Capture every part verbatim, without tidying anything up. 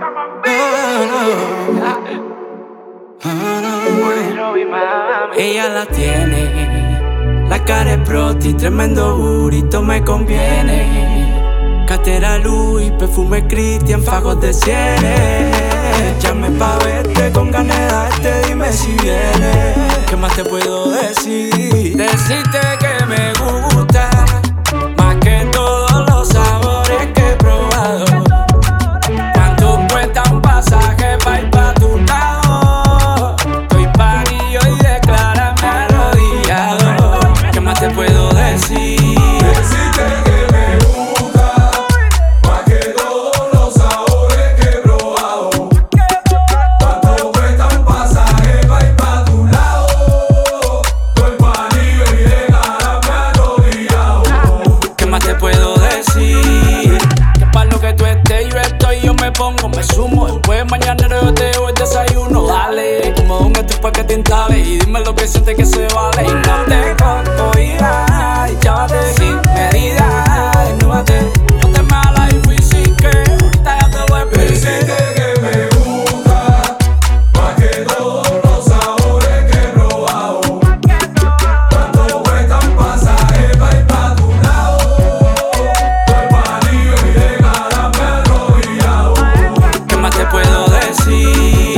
Ella la tiene, la cara es proti, tremendo burrito me conviene. Cartera Louis, perfume Christian, fajos de cienes. Llame pa' verte con ganas de darte, dime si vienes. ¿Qué más te puedo decir? Decirte que me gusta más que todos los sabores que he probado. ¿Cuánto cuesta un pasaje pa' ir pa' tu lado? Estoy parillo y declárame arrodillado. ¿Qué más te puedo decir? Decirte que me gusta más que todos los sabores que he probado. ¿Cuánto cuesta un pasaje pa' ir pa' tu lado? Estoy parillo y declárame arrodillado. ¿Qué más te puedo decir? Que pa' lo que tú estés yo estoy, yo me pongo, me sumo. Después mañanero yo te doy el desayuno. Dale, como un esto pa' que te instale. Y dime lo que sientes que se vale. Y no te conto ira, y llévate sin medida. Desnúdate, no te mala y difícil que ahorita ya te lo expliqué. Decirte que me gusta más que todos los sabores que he probado. ¿Cuánto cuesta un pasaje pa' ir pa' tu lado? Estoy parillo y declárame arrodillado. ¿Qué más te puedo decir?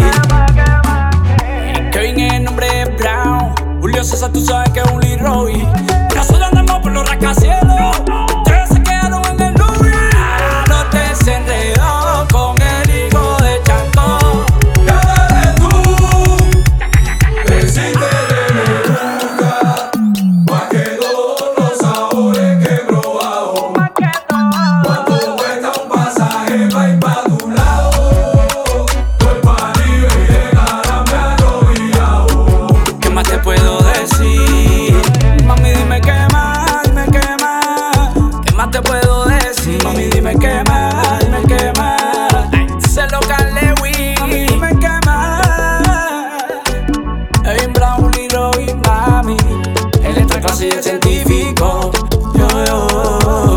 Kevin el nombre es Brown, Julio César tú sabes que es un Leroy. Nosotros andamos por los rascacielos, ustedes se quedaron en el Louis. No te desenredó con el hijo de Chanco. Cállate tú. Decirte que me gusta más que todos los sabores que he probado. ¿Cuánto cuesta un pasaje pa' ir pa' tu lado? Estoy parillo y declárame arrodillado. ¿Qué más te puedo decir? Mami, dime qué más, dime qué más. ¿Qué más te puedo decir? Mami, dime qué más, dime qué más. Se lo Lewis. Mami, dime qué más. Kevin Brown, Leroy, mami. Él está clase y es científico. Yo, yo.